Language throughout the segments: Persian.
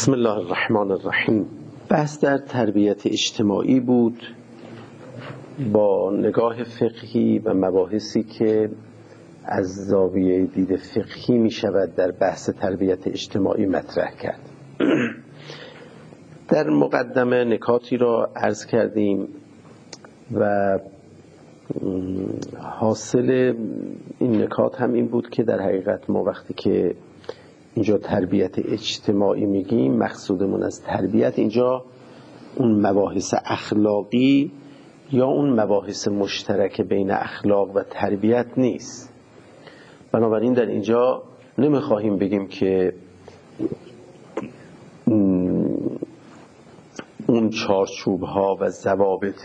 بسم الله الرحمن الرحیم. بحث در تربیت اجتماعی بود با نگاه فقهی و مباحثی که از زاویه دید فقهی می شود در بحث تربیت اجتماعی مطرح کرد. در مقدمه نکاتی را عرض کردیم و حاصل این نکات هم این بود که در حقیقت ما وقتی که اینجا تربیت اجتماعی میگیم، مقصودمون از تربیت اینجا اون مباحث اخلاقی یا اون مباحث مشترک بین اخلاق و تربیت نیست. بنابراین در اینجا نمیخواهیم بگیم که اون چارچوب ها و ضوابط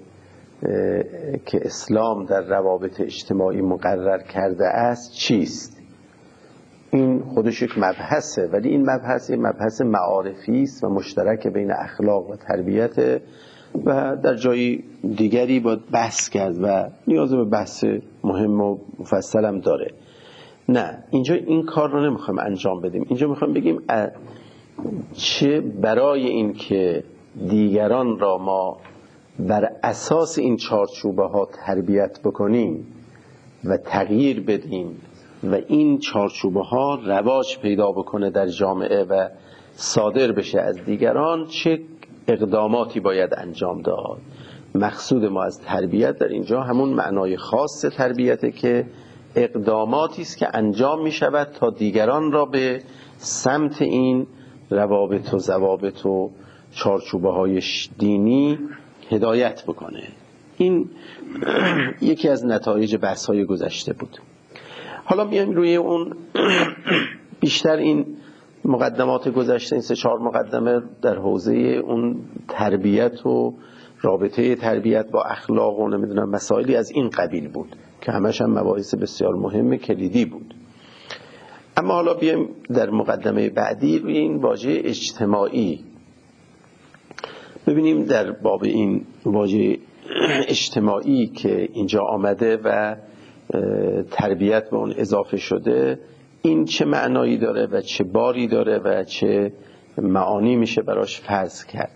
که اسلام در روابط اجتماعی مقرر کرده است چیست. این خودش یک مبحثه، ولی این مبحث یک مبحث معارفی است و مشترک بین اخلاق و تربیت و در جای دیگری باید بحث کرد و نیاز به بحث مهم و مفصل هم داره. نه، اینجا این کار رو نمیخوایم انجام بدیم. اینجا میخوایم بگیم چه برای این که دیگران را ما بر اساس این چارچوبه ها تربیت بکنیم و تغییر بدیم و این چارچوبه ها رواج پیدا بکنه در جامعه و صادر بشه از دیگران، چه اقداماتی باید انجام داد. مقصود ما از تربیت در اینجا همون معنای خاص تربیته که اقداماتی است که انجام می شود تا دیگران را به سمت این روابط و ضوابط و چارچوبه های دینی هدایت بکنه. این یکی از نتایج بحث های گذشته بود. حالا میایم روی اون بیشتر این مقدمات گذشته، این 3-4 مقدمه در حوزه اون تربیت و رابطه تربیت با اخلاق و نمیدونم مسائلی از این قبیل بود که همش هم مباحث بسیار مهم کلیدی بود. اما حالا بیایم در مقدمه بعدی روی این واژه اجتماعی ببینیم. در باب این واژه اجتماعی که اینجا آمده و تربیت به اون اضافه شده، این چه معنایی داره و چه باری داره و چه معانی میشه براش فرض کرد.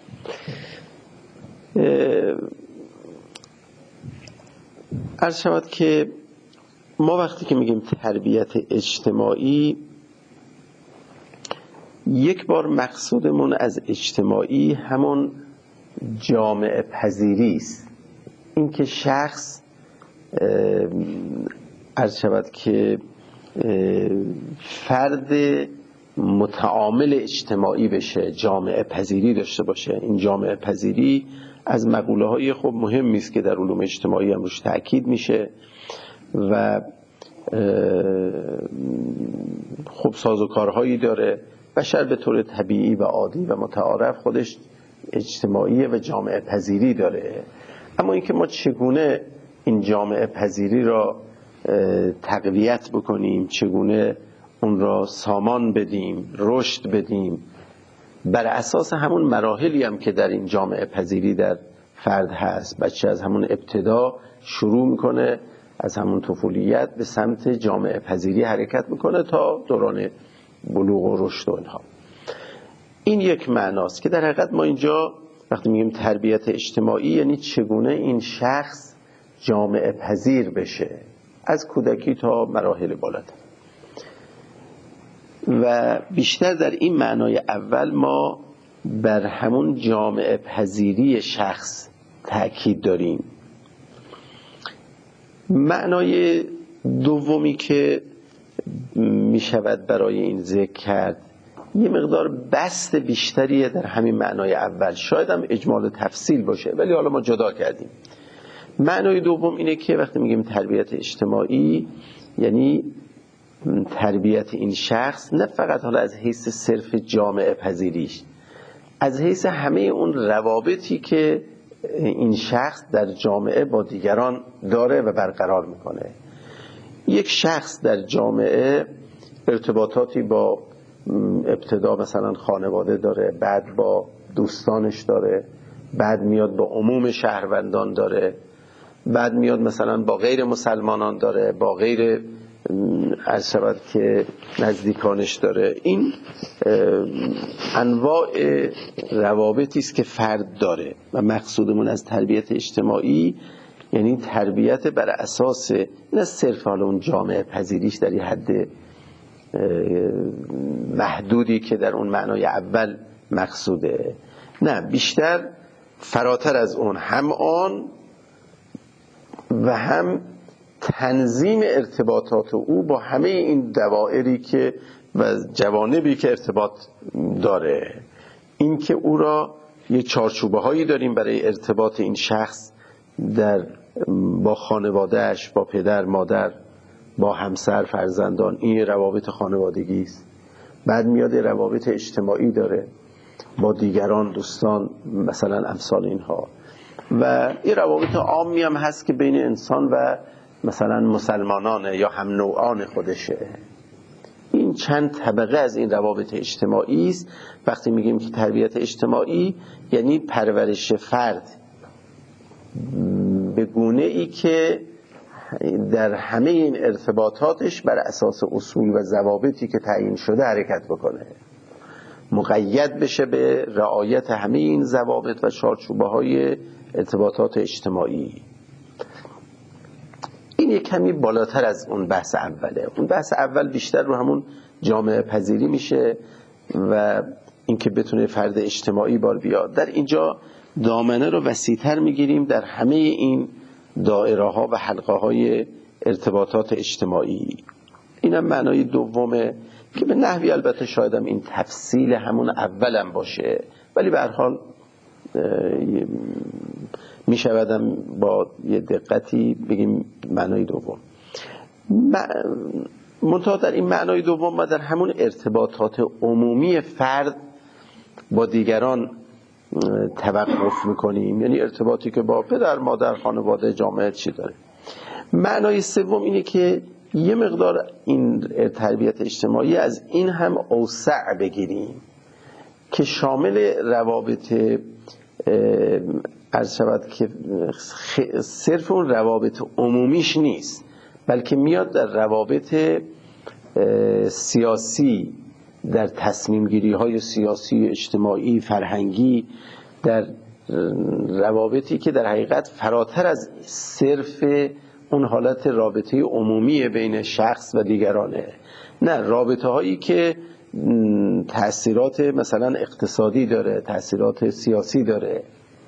عرض شود که ما وقتی که میگیم تربیت اجتماعی، یک بار مقصودمون از اجتماعی همون جامعه پذیری است. این که شخص عرض شود که فرد متعامل اجتماعی بشه، جامعه پذیری داشته باشه. این جامعه پذیری از مقوله های خب مهمی است که در علوم اجتماعی هم روش تأکید میشه و خب سازوکارهایی داره. بشر به طور طبیعی و عادی و متعارف خودش اجتماعی و جامعه پذیری داره. اما اینکه ما چگونه این جامعه پذیری را تقویت بکنیم، چگونه اون را سامان بدیم، رشد بدیم، بر اساس همون مراحلی هم که در این جامعه پذیری در فرد هست. بچه از همون ابتدا شروع میکنه، از همون طفولیت به سمت جامعه پذیری حرکت میکنه تا دوران بلوغ و رشد و اینها. این یک معناست که در حقیقت ما اینجا وقتی میگیم تربیت اجتماعی یعنی چگونه این شخص جامعه پذیر بشه از کودکی تا مراحل بالاتر. و بیشتر در این معنای اول ما بر همون جامعه پذیری شخص تأکید داریم. معنای دومی که می شود برای این ذکر کرد یه مقدار بسط بیشتریه در همین معنای اول، شاید هم اجمال تفصیل باشه ولی حالا ما جدا کردیم. معنای دوم اینه که وقتی میگیم تربیت اجتماعی یعنی تربیت این شخص نه فقط حالا از حیث صرف جامعه پذیریش، از حیث همه اون روابطی که این شخص در جامعه با دیگران داره و برقرار میکنه. یک شخص در جامعه ارتباطاتی با ابتدا مثلا خانواده داره، بعد با دوستانش داره، بعد میاد با عموم شهروندان داره، بعد میاد مثلا با غیر مسلمانان داره، با غیر عرض شود که نزدیکانش داره. این انواع روابطی است که فرد داره و مقصودمون از تربیت اجتماعی یعنی تربیت بر اساس این از صرف حالا اون جامعه پذیریش در یه حد محدودی که در اون معنای اول مقصوده، نه بیشتر فراتر از اون، هم آن و هم تنظیم ارتباطات او با همه این دوائری که و جوانبی که ارتباط داره. این که او را یه چارچوبه هایی داریم برای ارتباط این شخص با خانوادهش، با پدر مادر، با همسر فرزندان، این روابط خانوادگی است. بعد میاد روابط اجتماعی داره با دیگران، دوستان، مثلا امثال اینها، و این روابط عامی هم هست که بین انسان و مثلا مسلمانان یا هم نوعان خودشه. این چند طبقه از این روابط اجتماعی است. وقتی میگیم که تربیت اجتماعی یعنی پرورش فرد به گونه ای که در همه این ارتباطاتش بر اساس اصول و ضوابطی که تعیین شده حرکت بکنه، مقید بشه به رعایت همه این ضوابط و چارچوبه های ارتباطات اجتماعی. این یک کمی بالاتر از اون بحث اوله. اون بحث اول بیشتر رو همون جامعه پذیری میشه و اینکه بتونه فرد اجتماعی بار بیاد. در اینجا دامنه رو وسیع‌تر میگیریم در همه این دائره ها و حلقه های ارتباطات اجتماعی. اینم معنای دومه که به نحوی البته شایدم این تفصیل همون اولم باشه، ولی به هر حال میشودم با یه دقتی بگیم معنای دوم. منتها در این معنای دوم ما در همون ارتباطات عمومی فرد با دیگران توقف میکنیم، یعنی ارتباطی که با پدر مادر خانواده جامعه چی داره. معنای سوم اینه که یه مقدار این تربیت اجتماعی از این هم اوسع بگیریم که شامل روابط عرض شود که صرف اون روابط عمومیش نیست، بلکه میاد در روابط سیاسی، در تصمیم گیری های سیاسی، اجتماعی، فرهنگی، در روابطی که در حقیقت فراتر از صرف اون حالت رابطه عمومی بین شخص و دیگرانه، نه، رابطه هایی که تأثیرات مثلا اقتصادی داره، تأثیرات سیاسی داره.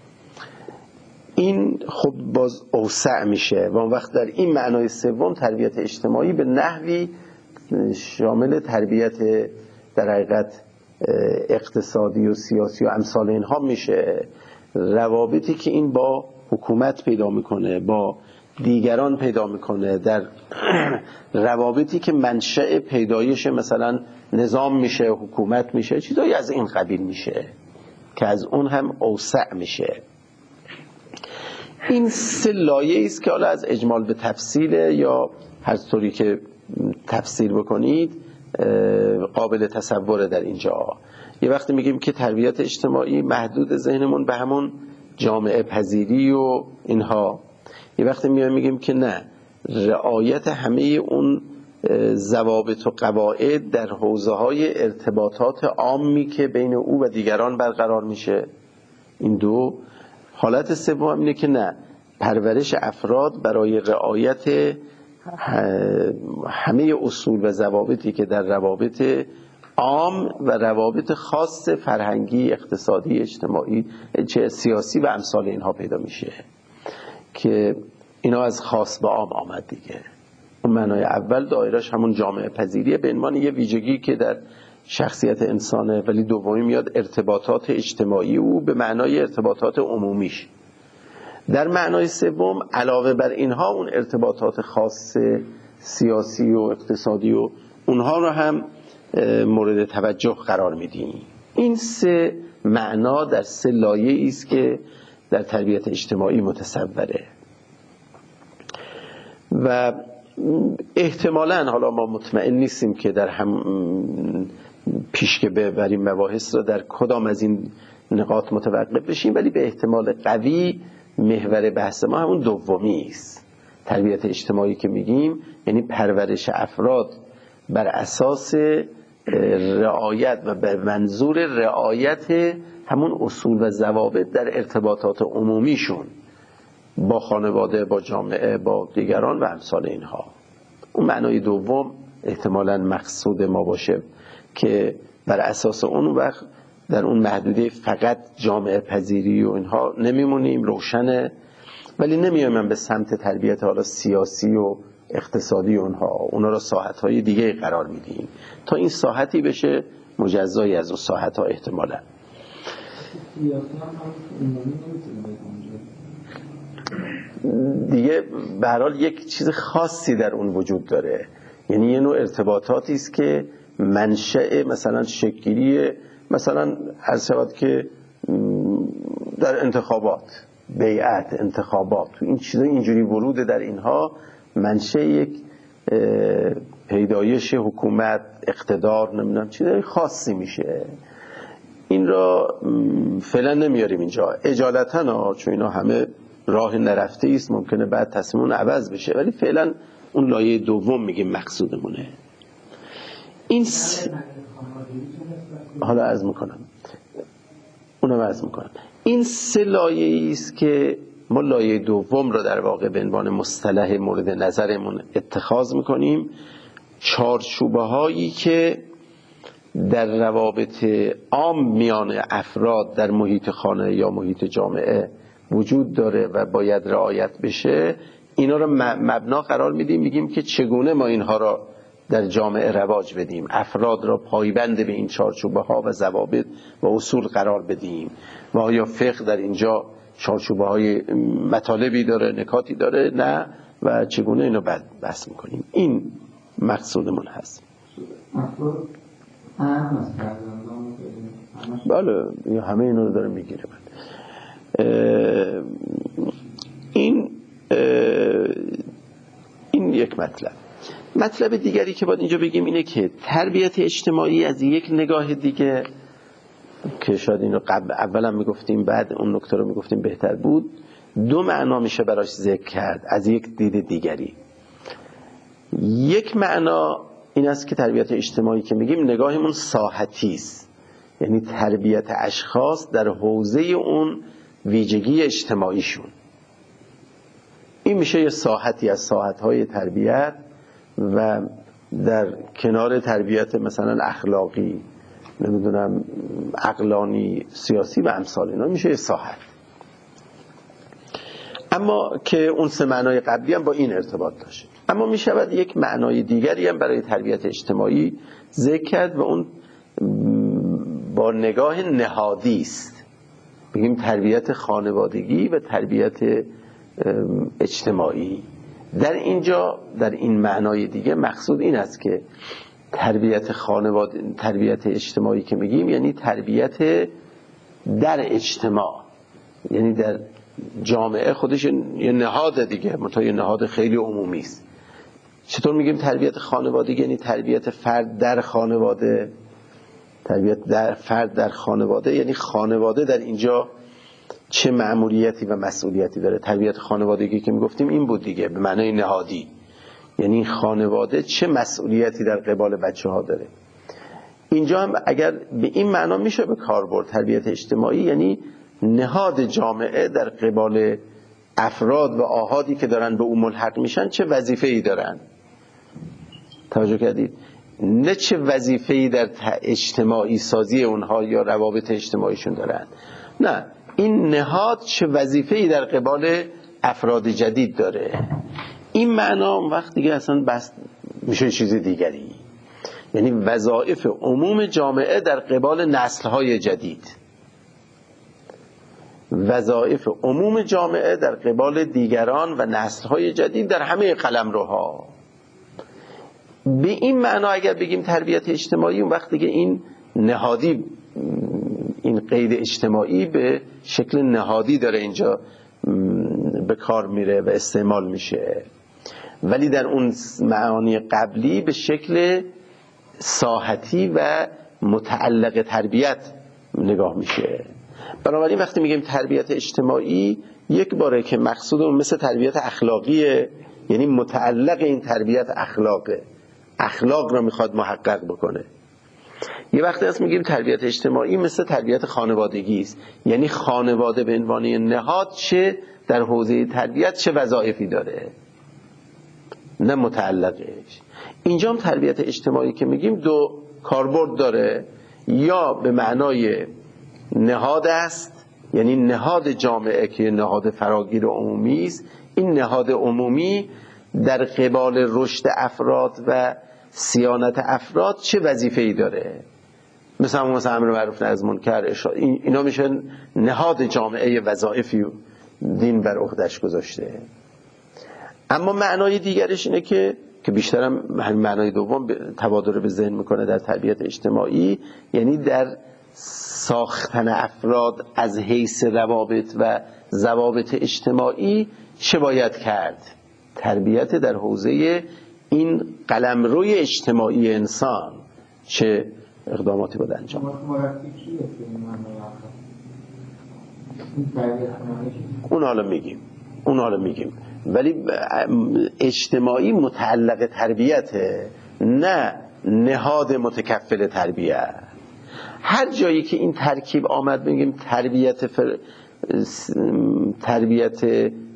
این خب باز اوسع میشه و اون وقت در این معنای سوم تربیت اجتماعی به نحوی شامل تربیت در حقیقت اقتصادی و سیاسی و امثال اینها میشه. روابطی که این با حکومت پیدا میکنه، با دیگران پیدا میکنه، در روابطی که منشأ پیدایش مثلا نظام میشه، حکومت میشه، چیزایی از این قبیل میشه که از اون هم اوسع میشه. این سه لایه است که حالا از اجمال به تفصیل یا هر طوری که تفسیر بکنید قابل تصوره. در اینجا یه وقتی میگیم که تربیت اجتماعی محدود ذهنمون به همون جامعه پذیری و اینها، یه وقتی میگیم که نه، رعایت همه اون ضوابط و قواعد در حوزه‌های ارتباطات عامی که بین او و دیگران برقرار میشه. این دو. حالت سوم اینه که نه، پرورش افراد برای رعایت همه اصول و ضوابطی که در روابط عام و روابط خاص فرهنگی، اقتصادی، اجتماعی، چه سیاسی و امثال اینها پیدا میشه که اینا از خاص به عام آمد دیگه. اون معنای اول دایرش همون جامعه پذیریه به عنوان یه ویژگی که در شخصیت انسانه، ولی دومی میاد ارتباطات اجتماعی او به معنای ارتباطات عمومیش. در معنای سوم علاوه بر اینها اون ارتباطات خاص سیاسی و اقتصادی و اونها رو هم مورد توجه قرار میدیم. این سه معنا در سه لایه‌ای است که در تربیت اجتماعی متصوره و احتمالاً حالا ما مطمئن نیستیم که در هم پیش که ببریم مباحث را در کدام از این نقاط متوقف بشیم، ولی به احتمال قوی محور بحث ما همون دومی است تربیت اجتماعی که میگیم یعنی پرورش افراد بر اساس رعایت و به منظور رعایت همون اصول و ضوابط در ارتباطات عمومیشون با خانواده، با جامعه، با دیگران و امثال اینها. اون معنای دوم احتمالاً مقصود ما باشه که بر اساس اون وقت در اون محدوده فقط جامعه پذیری و اینها نمیمونیم، روشنه، ولی نمیایم به سمت تربیت حالا سیاسی و اقتصادی اونها را ساحت‌های دیگه قرار میدیم تا این ساحتی بشه مجزایی از اون ساحت‌ها احتمالاً. دیگه به هر حال یک چیز خاصی در اون وجود داره، یعنی یه نوع ارتباطاتی است که منشأ مثلا شکلی مثلا عرض شود که در انتخابات، بیعت، انتخابات، این چیزا اینجوری ورود در اینها منشأ یک پیدایش حکومت، اقتدار، نمیدونم چیزای خاصی میشه. این را فعلا نمیاریم اینجا اجالتا، چون اینا همه راه نرفته است، ممکنه بعد تصمیمون عوض بشه، ولی فعلا اون لایه دوم میگیم مقصودمونه. این حالا عرض میکنم، اونم عرض میکنم. این سه لایه است که ما لایه دوم رو در واقع به عنوان مصطلح مورد نظرمون اتخاذ میکنیم. چارچوبه هایی که در روابط عام میان افراد در محیط خانه یا محیط جامعه وجود داره و باید رعایت بشه، اینا رو مبنا قرار میدیم، میگیم که چگونه ما اینها را در جامعه رواج بدیم، افراد را پایبند به این چارچوبه ها و ضوابط و اصول قرار بدیم و آیا فقه در اینجا چارچوبه های مطالبی داره، نکاتی داره، نه، و چگونه اینو بعد بحث میکنیم. این مقصودمون هست. بله، همه اینو رو داره میگیره. این یک مطلب دیگری که باید اینجا بگیم اینه که تربیت اجتماعی از یک نگاه دیگه که شاید اینو اولا میگفتیم بعد اون نکته رو میگفتیم بهتر بود، دو معنا میشه براش ذکر کرد از یک دید دیگری. یک معنا این است که تربیت اجتماعی که میگیم نگاهمون ساحتی است، یعنی تربیت اشخاص در حوزه اون ویژگی اجتماعیشون. این میشه یه ساحتی از ساحت‌های تربیت و در کنار تربیت مثلا اخلاقی، نمیدونم عقلانی، سیاسی و امثال اینا میشه یه ساحت. اما که اون سه معنای قبلی هم با این ارتباط داشته. اما میشود یک معنای دیگری هم برای تربیت اجتماعی ذکر کرد و اون با نگاه نهادی است. بگیم تربیت خانوادگی و تربیت اجتماعی. در اینجا در این معنای دیگه مقصود این است که تربیت اجتماعی که میگیم یعنی تربیت در اجتماع، یعنی در جامعه خودش یه نهاد دیگه، یه نهاد خیلی عمومی است. چطور میگیم تربیت خانوادگی؟ یعنی تربیت فرد در خانواده. تربیت در فرد در خانواده یعنی خانواده در اینجا چه مأموریتی و مسئولیتی داره. تربیت خانوادگی که میگفتیم این بود دیگه، به معنای نهادی، یعنی خانواده چه مسئولیتی در قبال بچه ها داره. اینجا هم اگر به این معنا میشه به کار برد تربیت اجتماعی، یعنی نهاد جامعه در قبال افراد و آحادی که دارن به اون ملحق میشن چه وظیفه‌ای دارن. توجه کردید؟ نه چه وظیفه‌ای در اجتماعی سازی اونها یا روابط اجتماعیشون دارن، نه، این نهاد چه وظیفه‌ای در قبال افراد جدید داره. این معنا وقت دیگه اصلا بس میشه چیز دیگری، یعنی وظایف عموم جامعه در قبال نسل‌های جدید، وظایف عموم جامعه در قبال دیگران و نسل‌های جدید در همه قلمروها. به این معنا اگر بگیم تربیت اجتماعی، اون وقت دیگه این نهادی، این قید اجتماعی به شکل نهادی داره اینجا به کار میره و استعمال میشه، ولی در اون معانی قبلی به شکل ساحتی و متعلق تربیت نگاه میشه. بنابراین وقتی میگیم تربیت اجتماعی، یک باره که مقصودمون مثل تربیت اخلاقیه یعنی متعلق این تربیت اخلاقه، اخلاق را میخواد محقق بکنه. یه وقتی هست میگیم تربیت اجتماعی مثل تربیت خانوادگی است، یعنی خانواده به عنوان نهاد چه در حوزه تربیت چه وظایفی داره، نه متعلقش. اینجا هم تربیت اجتماعی که میگیم دو کاربرد داره، یا به معنای نهاد است، یعنی نهاد جامعه که نهاد فراگیر عمومی است. این نهاد عمومی در قبال رشد افراد و صیانت افراد چه وظیفه‌ای داره، مثلا امر معروف نهی از منکر، اینا میشن نهاد جامعه وظایفی دین بر عهده‌اش گذاشته. اما معنای دیگرش اینه که بیشتر هم همین معنای دوم تبادر به ذهن میکنه در تربیت اجتماعی، یعنی در ساختن افراد از حیث روابط و ضوابط اجتماعی چه باید کرد. تربیت در حوزه این قلمروی اجتماعی انسان چه اقداماتی باید انجام. اون حالا میگیم ولی اجتماعی متعلق تربیته، نه نهاد متکفل تربیت. هر جایی که این ترکیب آمد بگیم تربیت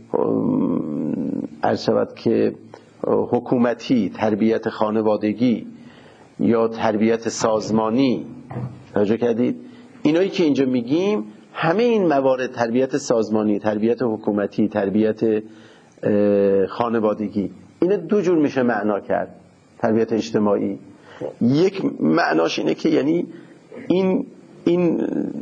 عرض شود که حکومتی، تربیت خانوادگی یا تربیت سازمانی، توجه کردید اینایی که اینجا میگیم همه این موارد، تربیت سازمانی، تربیت حکومتی، تربیت خانوادگی، اینا دو جور میشه معنا کرد. تربیت اجتماعی یک معناش اینه که یعنی این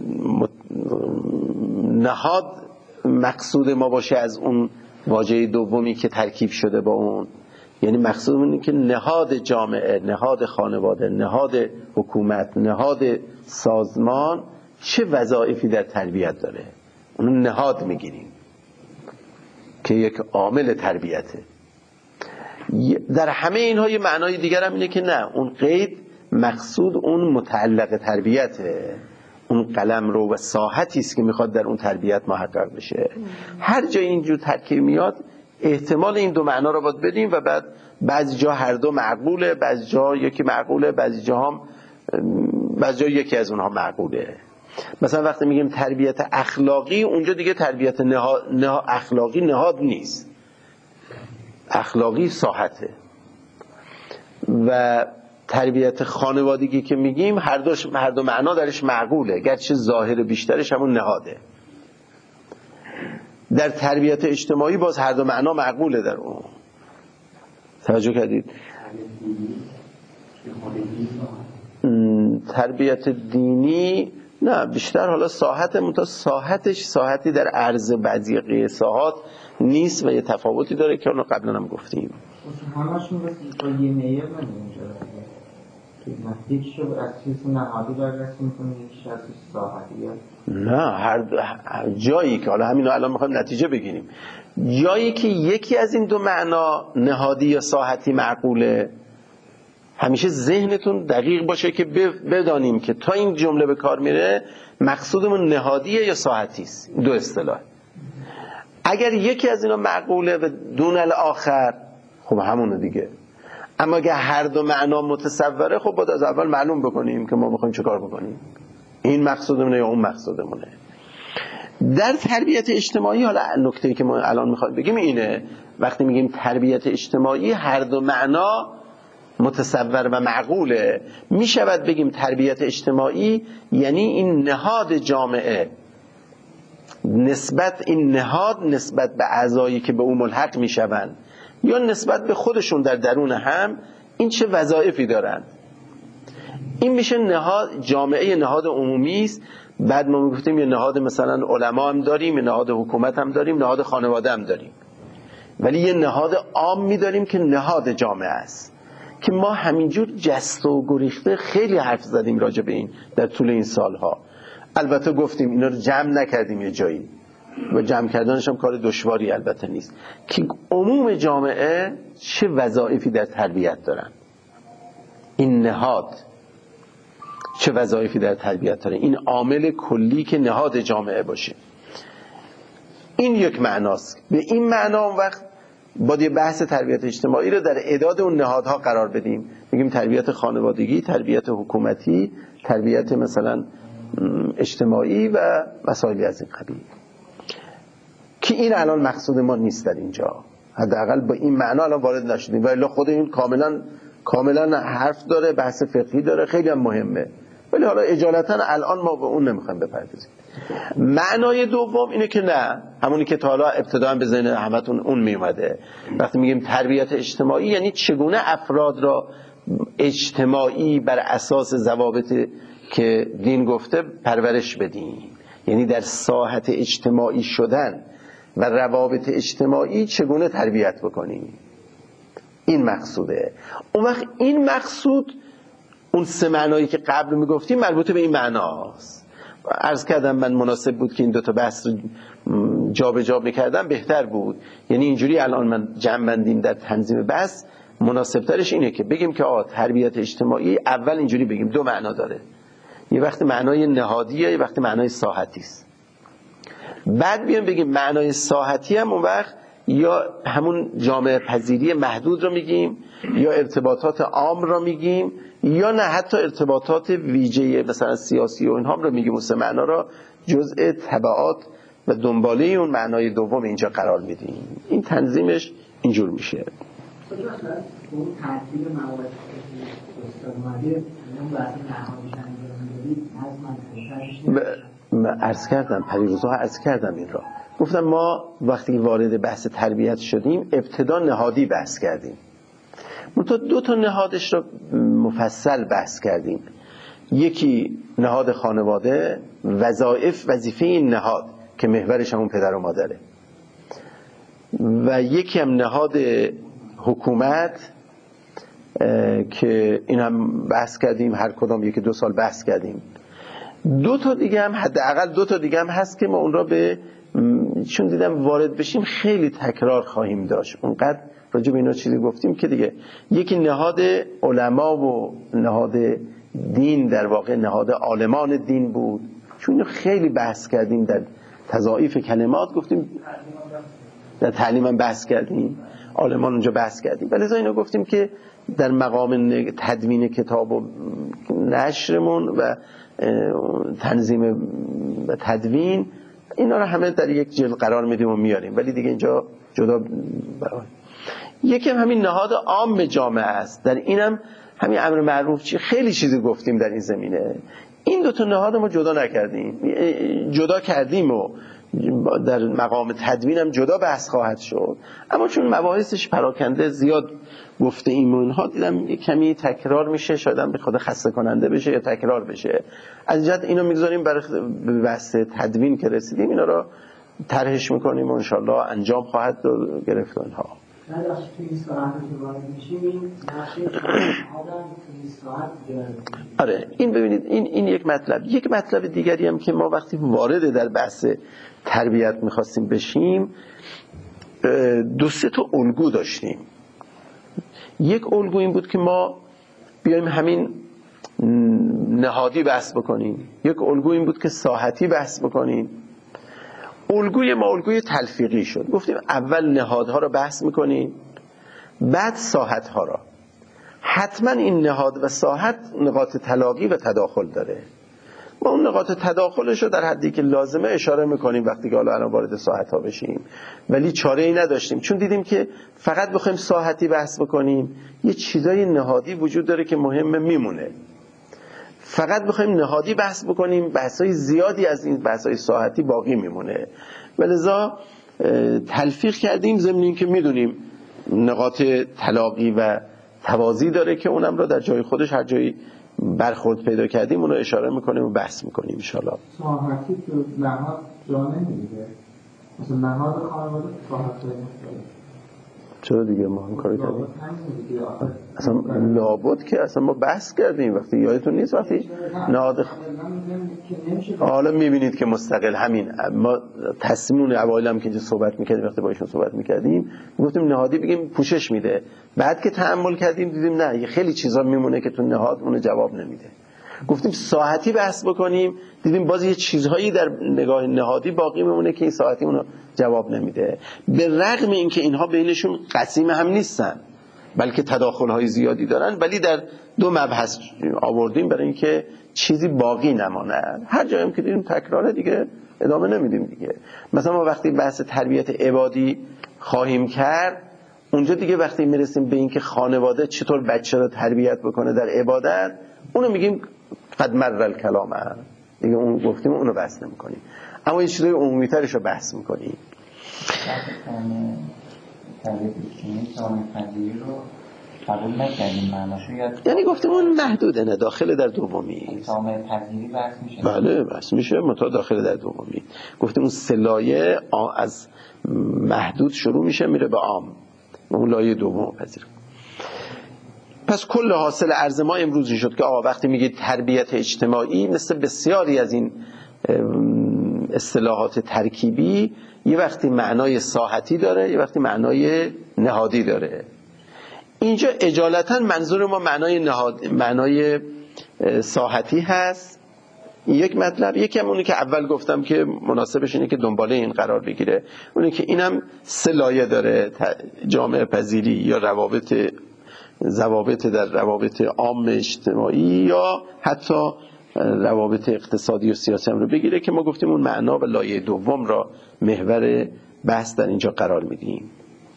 نهاد مقصود ما باشه از اون واژه دومی که ترکیب شده با اون، یعنی مقصود اینه که نهاد جامعه، نهاد خانواده، نهاد حکومت، نهاد سازمان چه وظایفی در تربیت داره، اون نهاد میگیریم که یک عامل تربیته. در همه اینها یه معنای دیگر هم اینه که نه، اون قید مقصود اون متعلق تربیته، اون قلم رو و ساحتی است که میخواد در اون تربیت محقق بشه. هر جا اینجور ترکیب میاد احتمال این دو معنا رو باید بدیم و بعد بعضی جا هر دو معقوله، بعضی جا یکی معقوله، بعضی جا یکی از اونها معقوله. مثلا وقتی میگیم تربیت اخلاقی، اونجا دیگه تربیت اخلاقی نهاد نیست، اخلاقی ساحته. و تربیت خانوادگی که میگیم هر دو معنا درش معقوله، گرچه ظاهر بیشترش همون نهاده. در تربیت اجتماعی باز هر دو معنا معقوله در اون. توجه کردید؟ تربیت دینی نه، بیشتر حالا ساحتی در عرض بعضی قیاسات نیست و یه تفاوتی داره که اونو قبلا هم گفتیم. همشون بس با یه معیار نمی‌اونجا یکیشو از چیز نهادی بررسی می‌کنه، یکیش از ساحتی. نه، هر جایی که حالا همینو الان می‌خوایم نتیجه بگیریم، جایی که یکی از این دو معنا نهادی یا ساحتی معقوله، همیشه ذهنتون دقیق باشه که بدانیم که تا این جمله به کار میره مقصودمون نهادیه یا ساحتی است. دو اصطلاح. اگر یکی از اینا معقوله و دون الاخر، خب همونه دیگه. اما اگر هر دو معنا متصوره، خب باید از اول معلوم بکنیم که ما میخوایم چه کار بکنیم، این مقصودمونه یا اون مقصودمونه. در تربیت اجتماعی حالا نکته‌ای که ما الان میخوایم بگیم اینه، وقتی میگیم تربیت اجتماعی هر دو معنا متصور و معقوله. میشود بگیم تربیت اجتماعی یعنی این نهاد جامعه، این نهاد نسبت به اعضایی که به اون ملحق میشوند یا نسبت به خودشون در درون هم، این چه وظایفی دارند. این میشه نهاد جامعه، نهاد عمومی است. بعد ما میگفتیم یه نهاد مثلا علما هم داریم، یه نهاد حکومت هم داریم، نهاد خانواده هم داریم، ولی یه نهاد عام می‌داریم که نهاد جامعه است، که ما همینجور جست و گریخته خیلی حرف زدیم راجع به این در طول این سالها. البته گفتیم اینا رو جمع نکردیم یه جایی و جمع کردنش هم کار دشواری البته نیست، که عموم جامعه چه وظایفی در تربیت دارن، این نهاد چه وظایفی در تربیت داره، این عامل کلی که نهاد جامعه باشه. این یک معناست. به این معنا اون وقت باید یه بحث تربیت اجتماعی رو در اعداد اون نهادها قرار بدیم، بگیم تربیت خانوادگی، تربیت حکومتی، تربیت مثلا اجتماعی و مسائلی از این قبیل، که این الان مقصود ما نیست در اینجا، حداقل با این معنا الان وارد نشدیم. ولی خود این کاملا حرف داره، بحث فقهی داره، خیلی هم مهمه، ولی حالا اجالتا الان ما به اون نمیخوایم بپردازیم. معنای دوم اینه که نه، همونی که تا حالا ابتدا به ذهن همتون اون میومده، وقتی میگیم تربیت اجتماعی یعنی چگونه افراد را اجتماعی بر اساس ضوابط که دین گفته پرورش بدیم، یعنی در ساحت اجتماعی شدن و روابط اجتماعی چگونه تربیت بکنیم. این مقصوده. اون وقت این مقصود اون سه معنایی که قبل میگفتیم مربوط به این معناست. عرض کردم من مناسب بود که این دوتا بحث رو جابجا میکردم بهتر بود، یعنی اینجوری الان من جمع بندیم در تنظیم بحث مناسب ترش اینه که بگیم که تربیت اجتماعی اول اینجوری بگیم دو معنا داره، یه وقت معنای نهادیه، یه وقت معنای ساحتی است. بعد بیام بگیم معنای ساحتی هم اون وقت یا همون جامعه پذیری محدود رو میگیم، یا ارتباطات عام رو میگیم، یا نه حتی ارتباطات ویژه مثلا سیاسی و اینها رو میگیم. اون سه معنا را جزء تبعات و دنباله اون معنای دوم اینجا قرار میدیم. این تنظیمش اینجور میشه. اون ترتیب موارد استادمادی اون بحث نهادیش انجام عرض کردم پریروزها عرض کردم این را گفتم ما وقتی وارد بحث تربیت شدیم ابتدا نهادی بحث کردیم، منتها دو تا نهادش رو مفصل بحث کردیم. یکی نهاد خانواده، وظیفه این نهاد که محورش همون پدر و مادره، و یکی هم نهاد حکومت که این هم بحث کردیم، هر کدام یکی 2 سال بحث کردیم. دو تا دیگه هم حداقل 2 تا دیگه هم هست که ما اون را به چون دیدم وارد بشیم خیلی تکرار خواهیم داشت، اونقدر راجع به اینا چیزی گفتیم که دیگه. یکی نهاد علما و نهاد دین، در واقع نهاد عالمان دین بود، چون خیلی بحث کردیم در تضاعیف کلمات، گفتیم در تعلیم هم بحث کردیم، عالمان اونجا بحث کردیم، ولی اینو گفتیم که در مقام تدوین کتاب و نشرمون و تنظیم و تدوین اینا رو همه در یک جلد قرار میدیم و میاریم، ولی دیگه اینجا جدا. یکی هم همین نهاد عام جامعه است، در اینم همین امر معروف خیلی چیزی گفتیم در این زمینه. این دو تا نهاد ما جدا نکردیم، جدا کردیم و در مقام تدوین هم جدا بحث خواهد شد، اما چون مباحثش پراکنده زیاد گفته ایم و اینها دیدم کمی تکرار میشه، شاید هم به خود خسته کننده بشه یا تکرار بشه. از جهت اینو میگذاریم برای بحث تدوین که رسیدیم اینا رو طرحش میکنیم و انشالله انجام خواهد گرفت و اینها. آره این ببینید این یک مطلب. یک مطلب دیگری هم که ما وقتی وارد در بحث تربیت میخواستیم بشیم 2-3 تا الگو داشتیم. یک الگو این بود که ما بیایم همین نهادی بحث بکنیم، یک الگو این بود که ساحتی بحث بکنیم. الگوی ما الگوی تلفیقی شد، گفتیم اول نهادها رو بحث میکنیم بعد ساحتها را. حتما این نهاد و ساحت نقاط تلاقی و تداخل داره، ما اون نقاط تداخلش رو در حدی که لازمه اشاره میکنیم وقتی که الان وارد ساحتها بشیم، ولی چاره ای نداشتیم چون دیدیم که فقط بخوایم ساحتی بحث بکنیم یه چیزای نهادی وجود داره که مهمه میمونه، فقط بخوایم نهادی بحث بکنیم بحثای زیادی از این بحثای ساحتی باقی میمونه. ولذا تلفیق کردیم ضمن این که میدونیم نقاط تلاقی و توازی داره که اونم رو در جای خودش هر جایی برخورد پیدا کردیم اون رو اشاره میکنیم و بحث میکنیم انشالله. ساحتی تو نهاد جا نمیده، مثلا نهاد خانواده ساحتی چرا دیگه ما هم کار کردیم؟ اصلا لابد که اصلا ما بحث کردیم وقتی یادتون نیست وقتی نهاد حالا میبینید که مستقل همین ما تصمیمون اوایل هم که اینجا صحبت میکردیم وقتی با ایشون صحبت میکردیم گفتیم نهادی بگیم پوشش میده، بعد که تأمل کردیم دیدیم نه یه خیلی چیزا میمونه که تو نهاد اون جواب نمیده. گفتیم ساحتی بحث بکنیم، دیدیم باز یه چیزهایی در نگاه نهادی باقی میمونه که این ساحتی اونو جواب نمیده، به رغم اینکه اینها بینشون قسیم هم نیستن بلکه تداخل‌های زیادی دارن، ولی در دو مبحث آوردیم برای اینکه چیزی باقی نماند. هر جایی که دیدیم تکراره دیگه ادامه نمیدیم دیگه. مثلا ما وقتی بحث تربیت عبادی خواهیم کرد، اونجا دیگه وقتی میرسیم به اینکه خانواده چطور بچه رو تربیت بکنه در عبادت، اونو میگیم قد مر الکلام، دیگه اون گفتیم اونو بحث نمی‌کنیم، اما این چیزای عمومی‌ترش رو بحث می‌کنیم. تربیت اجتماعی جامعه پذیری رو قبول نکردیم معناشو، یعنی گفتیم اون محدوده، نه داخل در دومی جامعه پذیری بحث میشه. بله بحث میشه، متا داخل در دومی. گفتیم اون سه لایه از محدود شروع میشه میره به عام، اون لایه دوم پذیر. پس کل حاصل عرض ما امروز این شد که وقتی میگید تربیت اجتماعی، مثل بسیاری از این اصطلاحات ترکیبی، یه وقتی معنای ساحتی داره، یه وقتی معنای نهادی داره. اینجا اجالتا منظور ما معنای ساحتی هست، یک مطلب. یکی هم اونی که اول گفتم که مناسبش اینه که دنباله این قرار بگیره، اونی که اینم سه لایه داره، جامعه پذیری یا ضوابط در روابط عام اجتماعی یا حتی روابط اقتصادی و سیاسی هم رو بگیره، که ما گفتیم اون معنا و لایه دوم را محور بحث در اینجا قرار میدیم.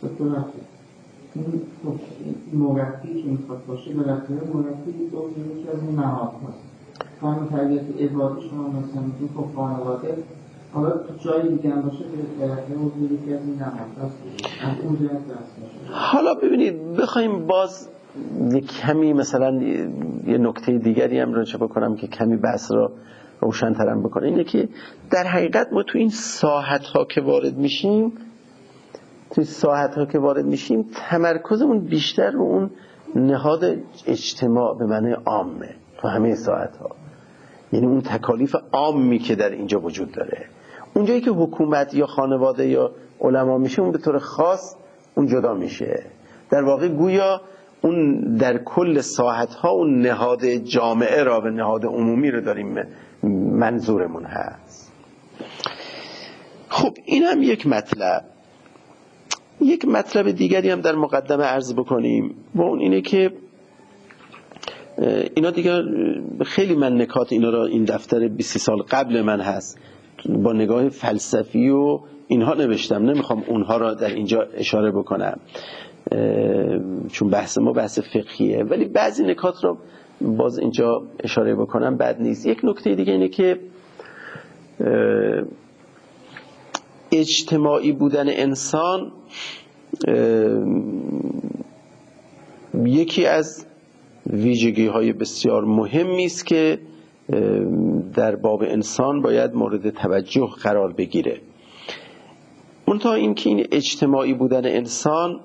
این مربی که میخواد باشه بالاخره مربی دومی که از این نهاد هست. خانم تربیت عبادی شما مثلا میگیم خب خانواده، حالا جایی دیگه هم باشه که بالاخره وجودی که از این نهاد هست، از اون جهت بحث میشه. حالا ببینید بخوایم باز یک کمی مثلا یه نکته دیگری هم رو بکنم که کمی بحث را روشن‌تر بکنه، اینه که در حقیقت ما تو این ساحت‌ها که وارد میشیم تمرکزمون بیشتر رو اون نهاد اجتماع به معنی عامه تو همه ساحت‌ها، یعنی اون تکالیف عامی که در اینجا وجود داره. اونجایی که حکومت یا خانواده یا علما میشه، اون به طور خاص اون جدا میشه. در واقع گویا اون در کل ساحت‌ها اون نهاد جامعه را و نهاد عمومی رو داریم منظورمون هست. خب این هم یک مطلب. یک مطلب دیگری هم در مقدمه عرض بکنیم و اون اینه که اینا دیگه خیلی من نکات اینا را این دفتر 20 سال قبل من هست با نگاه فلسفی و اینها نوشتم، نمیخوام اونها را در اینجا اشاره بکنم چون بحث ما بحث فقهیه، ولی بعضی نکات را باز اینجا اشاره بکنم بد نیست. یک نکته دیگه اینه که اجتماعی بودن انسان یکی از ویژگی‌های بسیار مهمی است که در باب انسان باید مورد توجه قرار بگیره. منتها این که این اجتماعی بودن انسان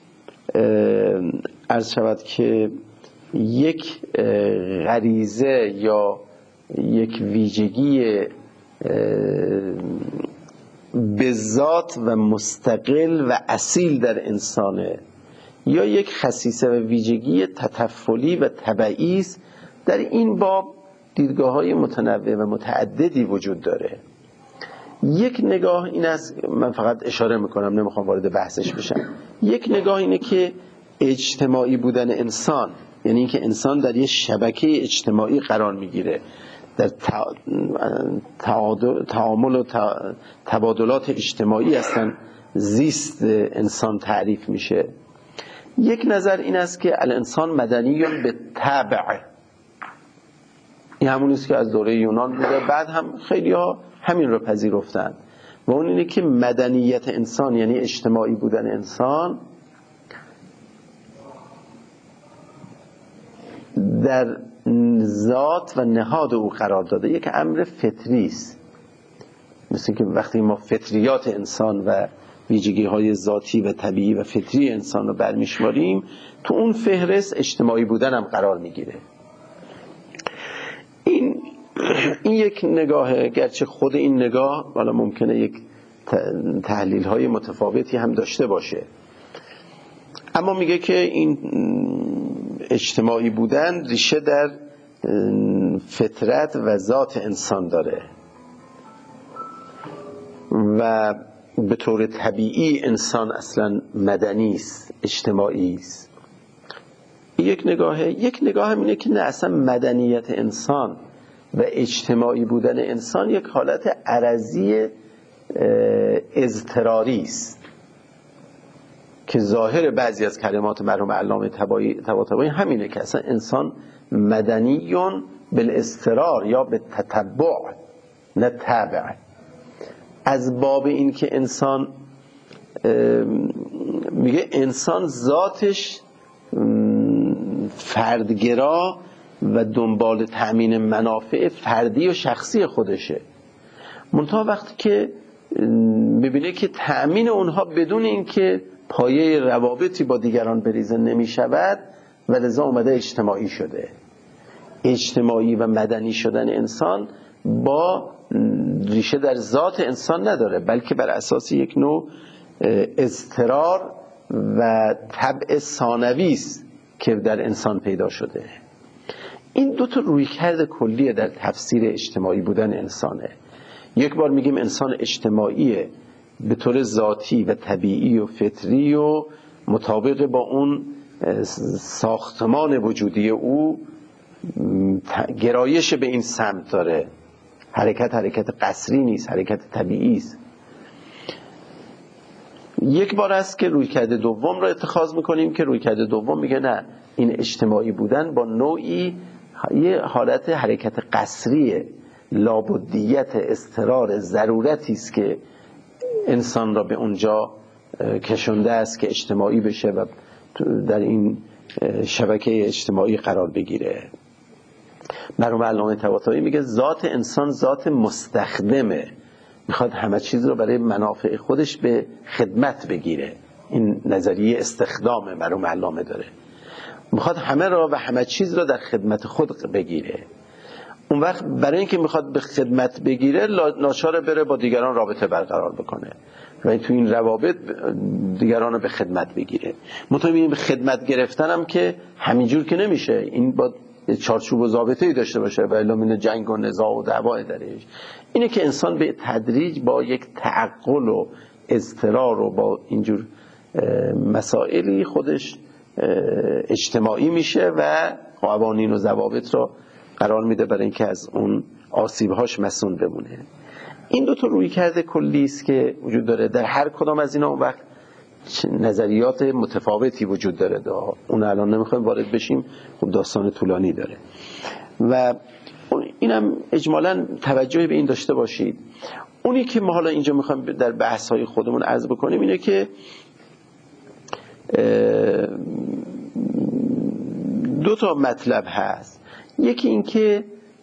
عرض شود که یک غریزه یا یک ویژگی به ذات و مستقل و اصیل در انسانه، یا یک خصیصه و ویژگی تطفلی و تبعی است. در این باب دیدگاه‌های متنوع و متعددی وجود داره. یک نگاه این است، من فقط اشاره میکنم نمیخوام وارد بحثش بشم، یک نگاه اینه که اجتماعی بودن انسان یعنی اینکه انسان در یک شبکه اجتماعی قرار میگیره، در تعامل و تبادلات اجتماعی هستن زیست انسان تعریف میشه. یک نظر این است که الانسان مدنی به طبع، این همون است که از دوره یونان بوده، بعد هم خیلی ها همین رو پذیرفتن و اون اینه که مدنیت انسان یعنی اجتماعی بودن انسان در ذات و نهاد او قرار داده، یک امر فطری است. مثل که وقتی ما فطریات انسان و ویژگی‌های ذاتی و طبیعی و فطری انسان رو برمیشماریم، تو اون فهرست اجتماعی بودن هم قرار میگیره. این یک نگاهه، گرچه خود این نگاه حالا ممکنه یک تحلیل‌های متفاوتی هم داشته باشه، اما میگه که این اجتماعی بودن ریشه در فطرت و ذات انسان داره و به طور طبیعی انسان اصلا مدنی است، اجتماعی است. یک نگاه هم اینه که نه، اصلا مدنیت انسان و اجتماعی بودن انسان یک حالت عرضی اضطراری است که ظاهر بعضی از کلمات مرحوم علامه طباطبایی همینه که اصلا انسان مدنیون بالاضطرار یا به تتبع نه تبع. از باب این که انسان میگه انسان ذاتش فردگرا و دنبال تأمین منافع فردی و شخصی خودشه، منتها وقتی که میبینه که تأمین اونها بدون اینکه پایه روابطی با دیگران بریزه نمیشود و لذا اومده اجتماعی شده. اجتماعی و مدنی شدن انسان با ریشه در ذات انسان نداره، بلکه بر اساس یک نوع اضطرار و طبع ثانوی است که در انسان پیدا شده. این دو تا رویکرد کلیه در تفسیر اجتماعی بودن انسانه. یک بار میگیم انسان اجتماعیه به طور ذاتی و طبیعی و فطری و مطابق با اون ساختمان وجودی او گرایش به این سمت داره. حرکت قصری نیست، حرکت طبیعی است. یک بار است که رویکرد دوم را اتخاذ میکنیم که رویکرد دوم میگه نه، این اجتماعی بودن با نوعی یه حالت حرکت قصریه، لابدیت، اضطرار، ضرورتی است که انسان را به اونجا کشونده است که اجتماعی بشه و در این شبکه اجتماعی قرار بگیره. مرحوم علامه طباطبایی میگه ذات انسان ذات مستخدمه، میخواد همه چیز رو برای منافع خودش به خدمت بگیره. این نظریه استخدام مرحوم علامه داره، میخواد همه را و همه چیز را در خدمت خود بگیره. اون وقت برای اینکه میخواد به خدمت بگیره ناچاره بره با دیگران رابطه برقرار بکنه و تو این روابط دیگران رو به خدمت بگیره. مطمئن به خدمت گرفتن هم که همینجور که نمیشه، این با چارچوب و ضابطه‌ای داشته باشه و الا من جنگ و نزاع و دعوا درش. اینه که انسان به تدریج با یک تعقل و اضطرار و با اینجور مسائلی خودش اجتماعی میشه و قوانین و ضوابط رو قرار میده برای اینکه از اون آسیب‌هاش مسئول بمونه. این دو تا رویکرد کلی است که وجود داره. در هر کدام از اینا اون وقت نظریات متفاوتی وجود داره. اون الان نمیخوایم وارد بشیم، خب داستان طولانی داره و اینم اجمالاً توجه به این داشته باشید. اونی که ما حالا اینجا میخوایم در بحث‌های خودمون عرض بکنیم اینه که دو تا مطلب هست. یکی این که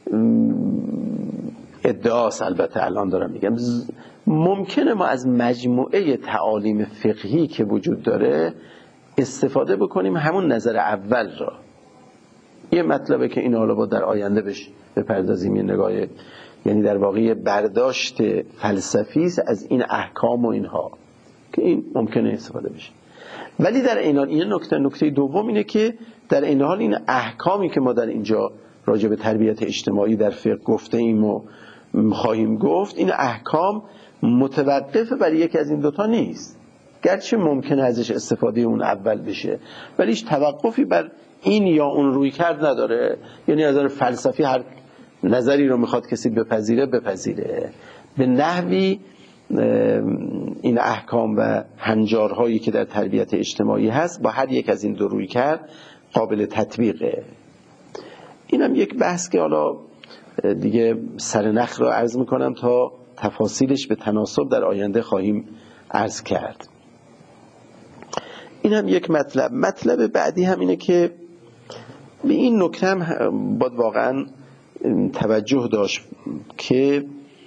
ادعاست، البته الان دارم میگم، ممکنه ما از مجموعه تعالیم فقهی که وجود داره استفاده بکنیم همون نظر اول را. یه مطلبه که این حالا با در آینده بهش بپردازیم، یه نگاه، یعنی در واقع برداشت فلسفی است از این احکام و اینها که این ممکنه استفاده بشه. ولی در این حال این نکته دوم اینه که در این حال این احکامی که ما در اینجا راجع به تربیت اجتماعی در فقه گفته ایم و خواهیم گفت، این احکام متوقف بر یکی از این دوتا نیست، گرچه ممکنه ازش استفاده اون اول بشه ولی هیچ توقفی بر این یا اون روی کرد نداره. یعنی از نظر فلسفی هر نظری رو میخواد کسی بپذیره به نحوی این احکام و هنجارهایی که در تربیت اجتماعی هست با هر یک از این دو روی کرد قابل تطبیقه. اینم یک بحث که حالا دیگه سرنخ رو عرض میکنم تا تفاصیلش به تناسب در آینده خواهیم عرض کرد. این هم یک مطلب بعدی هم اینه که به این نکته هم باید واقعا توجه داشت که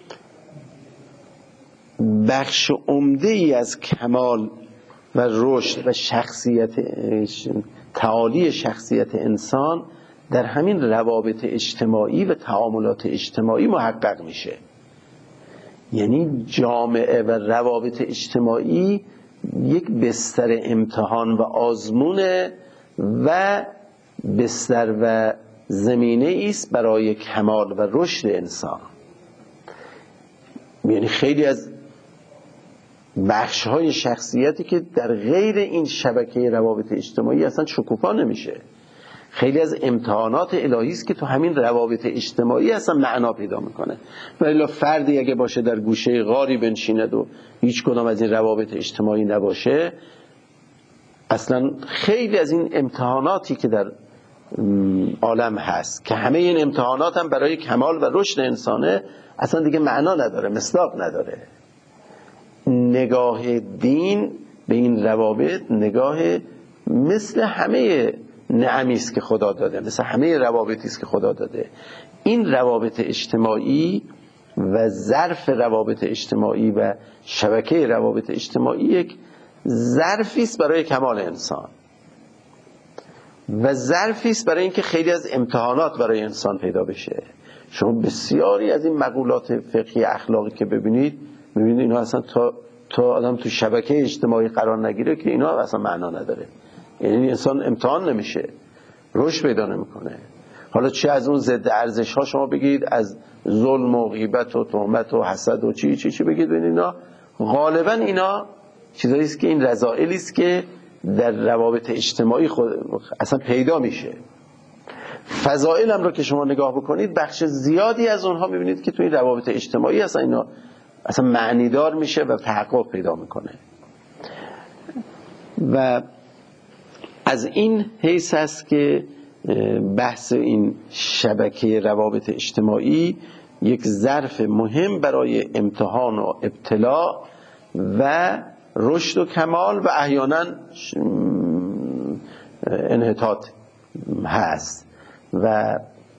بخش عمده ای از کمال و رشد و تعالی شخصیت انسان در همین روابط اجتماعی و تعاملات اجتماعی محقق میشه. یعنی جامعه و روابط اجتماعی یک بستر امتحان و آزمونه و بستر و زمینه است برای کمال و رشد انسان. یعنی خیلی از بخش‌های شخصیتی که در غیر این شبکه روابط اجتماعی اصلا شکوفا نمیشه. خیلی از امتحانات الهی است که تو همین روابط اجتماعی اصلا معنا پیدا میکنه. ولی فردی اگه باشه در گوشه غاری بنشیند و هیچ کدام از این روابط اجتماعی نباشه، اصلا خیلی از این امتحاناتی که در عالم هست که همه این امتحانات هم برای کمال و رشد انسانه، اصلا دیگه معنا نداره، مصداق نداره. نگاه دین به این روابط نگاه مثل همه نعمی است که خدا داده، مثل همه روابطی است که خدا داده. این روابط اجتماعی و ظرف روابط اجتماعی و شبکه روابط اجتماعی یک ظرفی است برای کمال انسان و ظرفی است برای اینکه خیلی از امتحانات برای انسان پیدا بشه. شما بسیاری از این مقولات فقهی اخلاقی که ببینید اینا اصلا تا آدم تو شبکه اجتماعی قرار نگیره که اینا اصلا معنا نداره. یعنی انسان امتحان نمیشه، رشد پیدا نمیکنه. حالا چه از اون ضد ارزش ها شما بگید، از ظلم و غیبت و تهمت و حسد و چی بگید، ببینید اینا غالبا اینا چیزایی است که این رذائلی است که در روابط اجتماعی اصلا پیدا میشه. فضائل هم رو که شما نگاه بکنید، بخش زیادی از اونها میبینید که توی این روابط اجتماعی اصلا اینا اصلا معنیدار میشه و تحقق پیدا میکنه. و از این حیث است که بحث این شبکه روابط اجتماعی یک ظرف مهم برای امتحان و ابتلا و رشد و کمال و احیانا انحطاط هست. و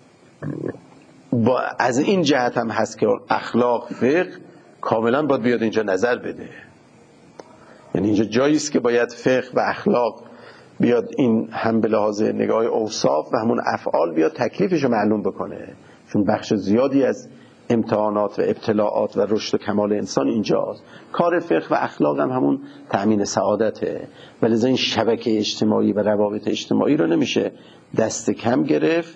از این جهت هم هست که اخلاق فقه کاملا باید بیاد اینجا نظر بده. یعنی اینجا جایی است که باید فقه و اخلاق بیاد، این هم به لحاظ نگاه اوصاف و همون افعال بیاد تکلیفش رو معلوم بکنه، چون بخش زیادی از امتحانات و ابتلاعات و رشد و کمال انسان اینجاست. کار فقه و اخلاق هم همون تأمین سعادته. ولی این شبکه اجتماعی و روابط اجتماعی رو نمیشه دست کم گرفت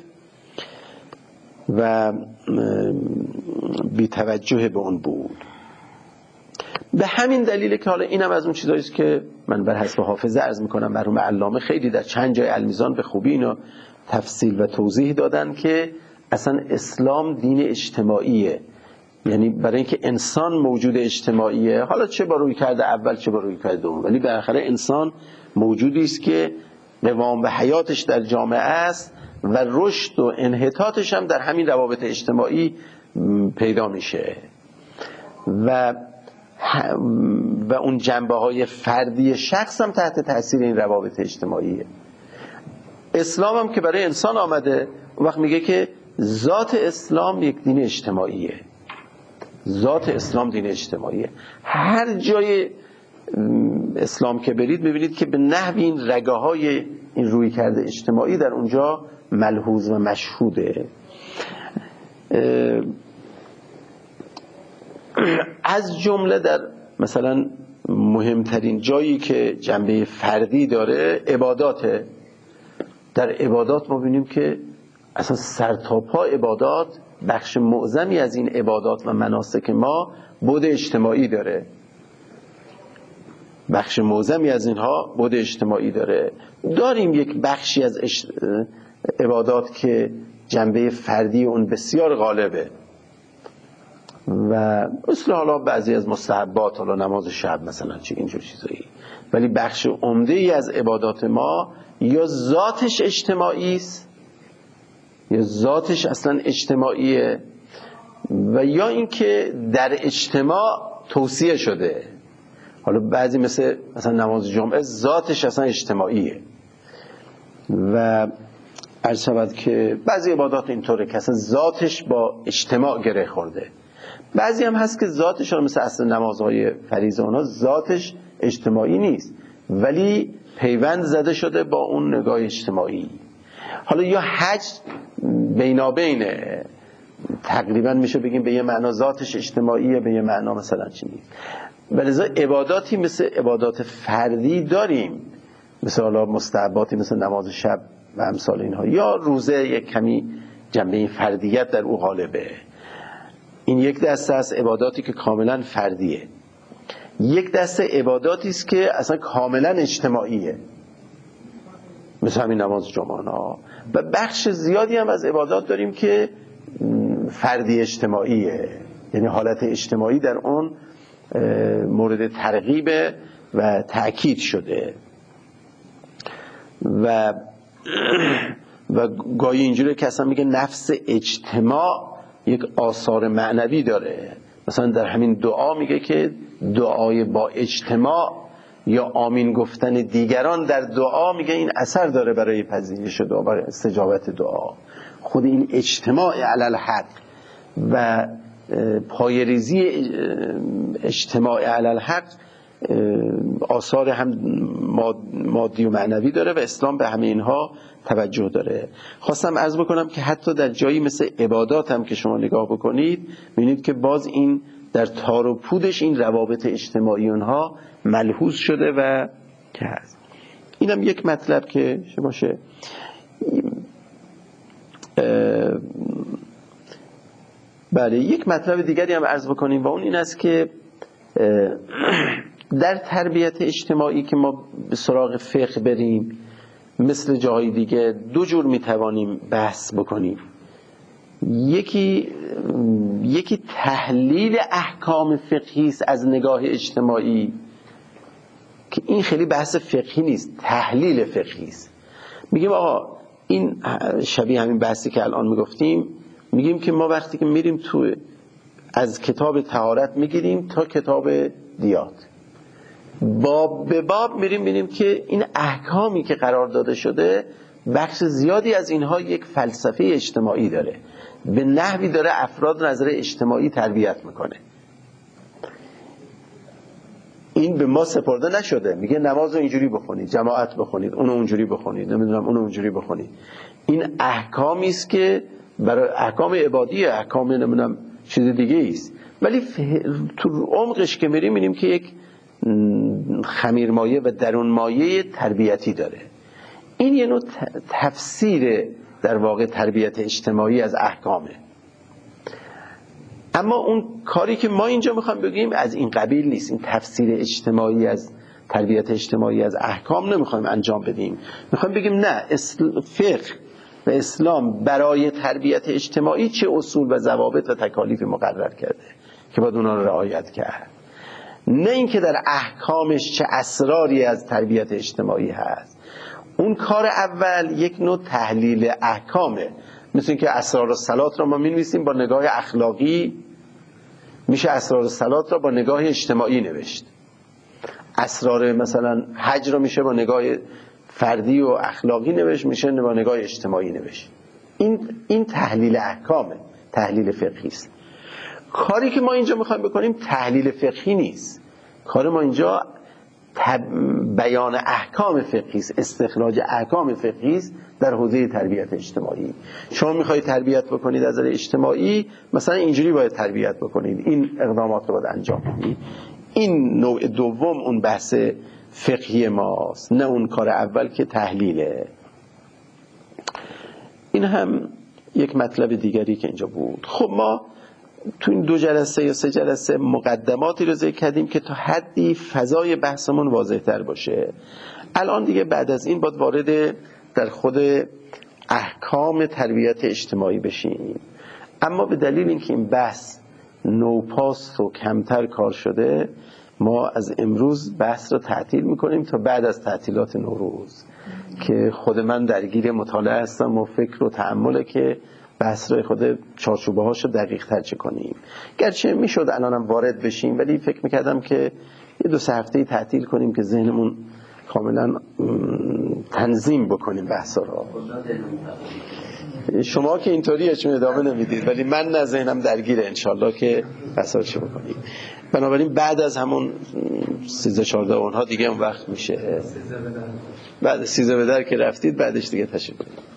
و بی توجه به اون بود. به همین دلیله که حالا اینم از اون چیزایی است که من بر حسب حافظه عرض میکنم، مرحوم علامه خیلی در چند جای المیزان به خوبی اینو تفصیل و توضیح دادن که اصلا اسلام دین اجتماعیه. یعنی برای اینکه انسان موجود اجتماعیه، حالا چه با روی کرده اول چه با روی کرده دوم، ولی بالاخره انسان موجودی است که قوام و حیاتش در جامعه است و رشد و انحطاطش هم در همین روابط اجتماعی پیدا میشه و اون جنبه‌های فردی شخص هم تحت تاثیر این روابط اجتماعیه. اسلام هم که برای انسان آمده، اون وقت میگه که ذات اسلام یک دین اجتماعیه. ذات اسلام دین اجتماعیه. هر جای اسلام که برید میبینید که به نحو این رگه‌های این روی کرده اجتماعی در اونجا ملحوظ و مشهوده. از جمله در مثلا مهمترین جایی که جنبه فردی داره عباداته. در عبادات ما ببینیم که اصلا سرتاپا عبادات، بخش معظمی از این عبادات و مناسک ما بعد اجتماعی داره. بخش معظمی از اینها بعد اجتماعی داره. داریم یک بخشی از عبادات که جنبه فردی اون بسیار غالبه و مثل حالا بعضی از مستحبات، حالا نماز شب مثلا چه اینجور چیزایی. ولی بخش عمده ای از عبادات ما یا ذاتش اجتماعی است یا ذاتش اصلا اجتماعیه و یا اینکه در اجتماع توصیه شده. حالا بعضی مثلا نماز جمعه ذاتش اصلا اجتماعیه و عرض شود که بعضی عبادات اینطوره که اصلا ذاتش با اجتماع گره خورده. بعضی هم هست که ذاتش مثل اصل نمازهای فریضه اونها ذاتش اجتماعی نیست ولی پیوند زده شده با اون نگاه اجتماعی. حالا یا حج بینابینه، تقریبا میشه بگیم به یه معنا ذاتش اجتماعیه، به یه معنا مثلا چی نیست. بلذا عباداتی مثل عبادات فردی داریم، مثل حالا مستحباتی مثل نماز شب و امثال اینها، یا روزه یک کمی جنبه فردیت در او غالبه. این یک دسته از عباداتی که کاملا فردیه. یک دسته عباداتی است که اصلا کاملا اجتماعیه، مثل همین نماز جمعه ها. و بخش زیادی هم از عبادات داریم که فردی اجتماعیه، یعنی حالت اجتماعی در اون مورد ترغیب و تأکید شده. و گاهی اینجوری که اصلا میگه نفس اجتماع یک آثار معنوی داره. مثلا در همین دعا میگه که دعای با اجتماع یا آمین گفتن دیگران در دعا، میگه این اثر داره برای پذیرش دعا، برای استجابت دعا. خود این اجتماع علی الحق و پایه‌ریزی اجتماع علی الحق آثار هم مادی و معنوی داره و اسلام به همه اینها توجه داره. خواستم عرض بکنم که حتی در جایی مثل عبادات هم که شما نگاه بکنید، می‌بینید که باز این در تار و پودش این روابط اجتماعی اونها ملحوظ شده و که هست. اینم یک مطلب که باشه. بله، یک مطلب دیگری هم عرض بکنیم و اون این است که در تربیت اجتماعی که ما به سراغ فقه بریم، مثل جاهای دیگه دو جور میتوانیم بحث بکنیم. یکی تحلیل احکام فقهی است از نگاه اجتماعی، که این خیلی بحث فقهی نیست، تحلیل فقهی است. میگیم آقا این شبیه همین بحثی که الان میگفتیم، میگیم که ما وقتی که میریم تو از کتاب طهارت میگیریم تا کتاب دیات، باب به باب میریم ببینیم که این احکامی که قرار داده شده بخش زیادی از اینها یک فلسفه اجتماعی داره، به نحوی داره افراد نظر اجتماعی تربیت میکنه. این به ما سپرده نشده. میگه نماز رو اینجوری بخونید، جماعت بخونید، اونو اونجوری بخونید، نمیدونم اونو اونجوری بخونید. این احکامی است که برای احکام عبادیه، احکام نمیدونم چیز دیگه است، ولی تو عمقش که میریم میبینیم که یک خمیرمایه و درون مایه تربیتی داره. این یه نوع تفسیر در واقع تربیت اجتماعی از احکامه. اما اون کاری که ما اینجا میخوایم بگیم از این قبیل نیست. این تفسیر اجتماعی از تربیت اجتماعی از احکام نمیخوایم انجام بدیم. میخوایم بگیم نه، فقه و اسلام برای تربیت اجتماعی چه اصول و ضوابط و تکالیف مقرر کرده که باید اونا رو رعایت کرد، نه اینکه در احکامش چه اسراری از تربیت اجتماعی هست. اون کار اول یک نوع تحلیل احکامه، مثل اینکه اسرار الصلات را ما می‌نویسیم با نگاه اخلاقی، میشه اسرار الصلات را با نگاه اجتماعی نوشت. اسرار مثلا حج را میشه با نگاه فردی و اخلاقی نوشت، میشه با نگاه اجتماعی نوشت. این تحلیل احکامه، تحلیل فقهی است. کاری که ما اینجا میخوایم بکنیم تحلیل فقهی نیست. کار ما اینجا بیان احکام فقهی است، استخراج احکام فقهی است در حوزه تربیت اجتماعی. شما میخواید تربیت بکنید از نظر اجتماعی، مثلا اینجوری باید تربیت بکنید، این اقدامات رو باید انجام بدید. این نوع دوم اون بحث فقهی ماست، نه اون کار اول که تحلیله. این هم یک مطلب دیگری که اینجا بود. خب ما تو این 2 جلسه یا 3 جلسه مقدماتی رو ذکر کردیم که تا حدی فضای بحثمون واضح تر باشه. الان دیگه بعد از این باید وارد در خود احکام تربیت اجتماعی بشیم. اما به دلیل اینکه این بحث نوپاست و کمتر کار شده، ما از امروز بحث رو تعطیل میکنیم تا بعد از تعطیلات نوروز، که خود من درگیر مطالعه هستم و فکر و تأمله که بحث رو خود چارچوبه هاشو دقیق تر چه کنیم. گرچه میشد الانم وارد بشیم، ولی فکر میکردم که یه 2-3 هفته تعطیل کنیم که ذهنمون کاملا تنظیم بکنیم بحثا رو. شما که اینطوریه چون ادامه نمیدید، ولی من نه، ذهنم درگیره انشالله که بحثا رو چه بکنیم. بنابراین بعد از همون 13-14 اونها دیگه اون وقت میشه، بعد 13 به در که رفتید بعدش دیگه تشریف کنید.